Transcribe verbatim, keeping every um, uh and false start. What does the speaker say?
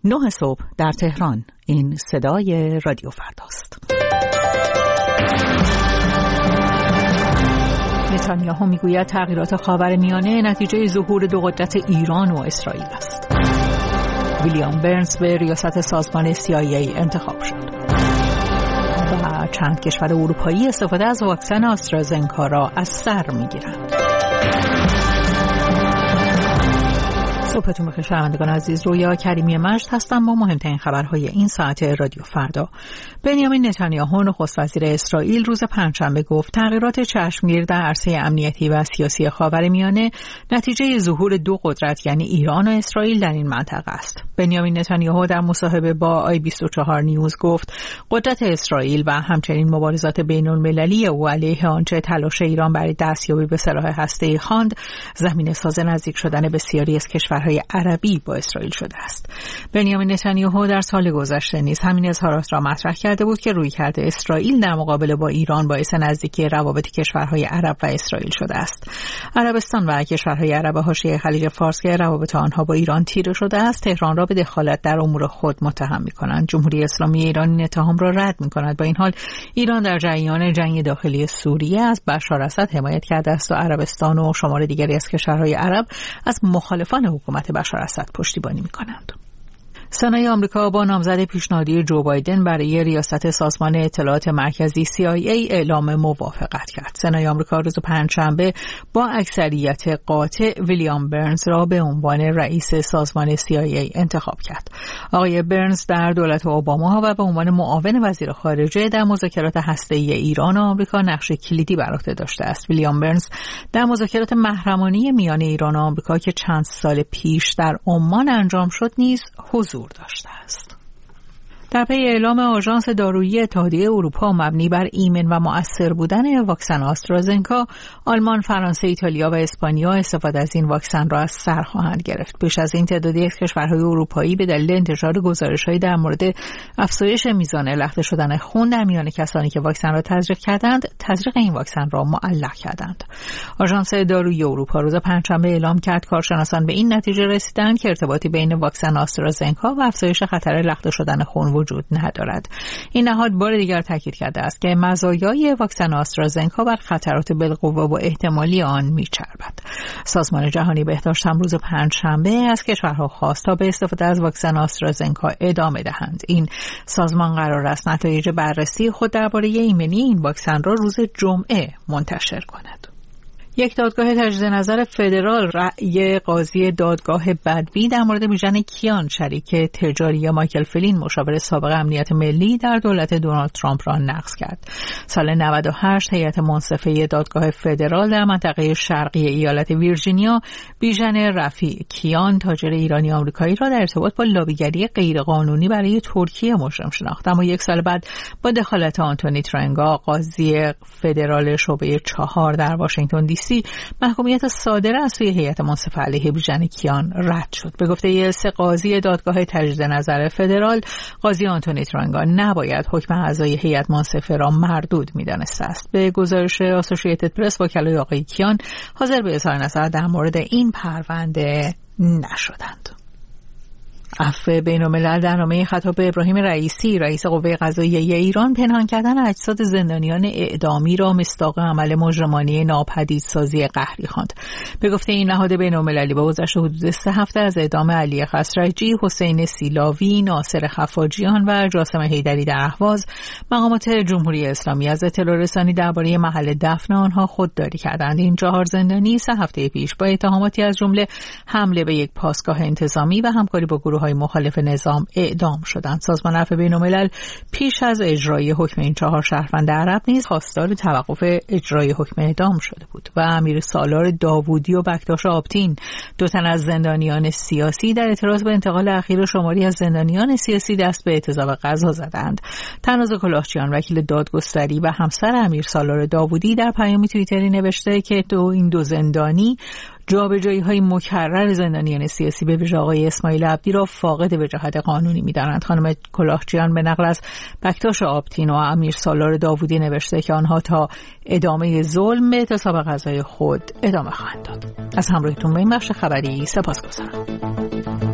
نه صبح در تهران. این صدای رادیو فرداست. نتانیاهو میگوید تغییرات خاورمیانه نتیجه ظهور دو قدرت ایران و اسرائیل است. ویلیام برنز به ریاست سازمان سی آی ای انتخاب شد. و چند کشور اروپایی استفاده از واکسن آسترازنکا را از سر میگیرند. صبحتون بخیر شنوندگان عزیز، رویا کریمی مجد هستم با مهمترین خبرهای این ساعت رادیو فردا. بنیامین نتانیاهو نخست وزیر اسرائیل روز پنجشنبه گفت تغییرات چشمگیر در عرصه امنیتی و سیاسی خاورمیانه نتیجه ظهور دو قدرت یعنی ایران و اسرائیل در این منطقه است. بنیامین نتانیاهو در مصاحبه با آی بیست و چهار نیوز گفت قدرت اسرائیل و همچنین مبارزات بین‌المللی او علیه آنچه تلاش ایران برای دستیابی به سلاح هسته‌ای خواند زمینه‌ساز نزدیک شدن بسیاری از کشورهای عربی با اسرائیل شده است. بنیامین نتانیاهو در سال گذشته نیز همین اظهارات را مطرح کرده بود که رویکرد اسرائیل در مقابله با ایران باعث نزدیکی روابط کشورهای عرب و اسرائیل شده است. عربستان و کشورهای عرب حاشیه خلیج فارس که روابط آنها با ایران تیره شده است، تهران را به دخالت در امور خود متهم می‌کنند. جمهوری اسلامی ایران این اتهام را رد می‌کند. با این حال ایران در جریان جنگ داخلی سوریه از بشار اسد حمایت کرده است و عربستان و شمار دیگری از کشورهای عرب از مخالفان حکومت بشار اسد پشتیبانی می‌کنند. سنای آمریکا با نامزد پیشنهادی جو بایدن برای ریاست سازمان اطلاعات مرکزی سی آی ای اعلام موافقت کرد. سنای آمریکا روز پنجشنبه با اکثریت قاطع ویلیام برنز را به عنوان رئیس سازمان سی آی ای انتخاب کرد. آقای برنز در دولت اوباما و به عنوان معاون وزیر خارجه در مذاکرات هسته‌ای ایران و آمریکا نقش کلیدی بر عهده داشته است. ویلیام برنز در مذاکرات محرمانه میان ایران و آمریکا که چند سال پیش در عمان انجام شد نیز حضور داشته است. در پی اعلام آژانس دارویی اتحادیه اروپا مبنی بر ایمن و مؤثر بودن واکسن آسترازنکا، آلمان، فرانسه، ایتالیا و اسپانیا استفاده از این واکسن را از سر خواهند گرفت. پیش از این تعدادی از کشورهای اروپایی به دلیل انتشار گزارش‌هایی در مورد افزایش میزان لخته شدن خون در میان کسانی که واکسن را تزریق کردند، تزریق این واکسن را معلق کردند. آژانس دارویی اروپا روز پنجشنبه اعلام کرد کارشناسان به این نتیجه رسیدند که ارتباطی بین واکسن آسترازنکا و افزایش خطر لخته شدن خون وجود ندارد. این نهاد بار دیگر تاکید کرده است که مزایای واکسن آسترازنکا بر خطرات بالقوه و احتمالی آن میچربد. سازمان جهانی بهداشت هم روز پنجشنبه از کشورها خواست تا به استفاده از واکسن آسترازنکا ادامه دهند. این سازمان قرار است نتایج بررسی خود درباره ایمنی این واکسن را روز جمعه منتشر کند. یک دادگاه تجدید نظر فدرال رأی قاضی دادگاه بدوی در مورد بیژن کیان شریک تجاری مایکل فلین مشاور سابق امنیت ملی در دولت دونالد ترامپ را نقض کرد. سال نود و هشت هیئت منصفه دادگاه فدرال در منطقه شرقی ایالت ویرجینیا بیژن رفیع کیان تاجر ایرانی آمریکایی را در ارتباط با لابیگری غیرقانونی برای ترکیه مجرم شناخت. اما یک سال بعد با دخالت آنتونی ترنگا قاضی فدرال شعبه چهار در واشنگتن دی سی محکومیت صادره از سوی هیئت منصفه علیه بیژن کیان رد شد. به گفته سه قاضی دادگاه تجدید نظر فدرال، قاضی آنتونی ترنگا نباید حکم اعضای هیئت منصفه را مردود می‌دانسته است. به گزارش آسوشییتد پرس وکلای آقای کیان حاضر به اظهار نظر در مورد این پرونده نشدند. عفو بین‌الملل در نامه خطاب به ابراهیم رئیسی رئیس قوه قضاییه ایران پنهان کردن اجساد زندانیان اعدامی را مصداق عمل مجرمانه ناپدیدسازی قهری خواند. به گفته این نهاد بین‌المللی با گذشت حدود سه هفته از اعدام علی خسرجی، حسین سیلاوی، ناصر خفاجیان و جاسم حیدری در اهواز، مقامات جمهوری اسلامی از اطلاع رسانی درباره محل دفن آنها خودداری کردند. این چهار زندانی سه هفته پیش با اتهاماتی از جمله حمله به یک پاسگاه انتظامی و همکاری با گروه‌های مخالف نظام اعدام شدند. سازمان عفو بین‌الملل پیش از اجرای حکم این چهار شهروند عرب نیز خواستار توقف اجرای حکم اعدام شده بود و امیر سالار داوودی و بکتاش آبتین، دو تن از زندانیان سیاسی، در اعتراض به انتقال اخیر شماری از زندانیان سیاسی دست به اعتصاب غذا زدند. تناز کلاهچیان وکیل دادگستری و همسر امیر سالار داوودی در پیامی توییتری نوشته که دو این دو زندانی جابجایی‌های مکرر زندانیان سیاسی به ویژه آقای اسماعیل عبدی را فاقد وجاهت قانونی می‌دانند. خانم کلاهچیان به نقل از بکتاش آبتین و امیر سالار داوودی نوشته که آنها تا ادامه ظلم به اعتصاب غذای خود ادامه خواهند داد. از همراهیتون به این بخش خبری سپاسگزارم.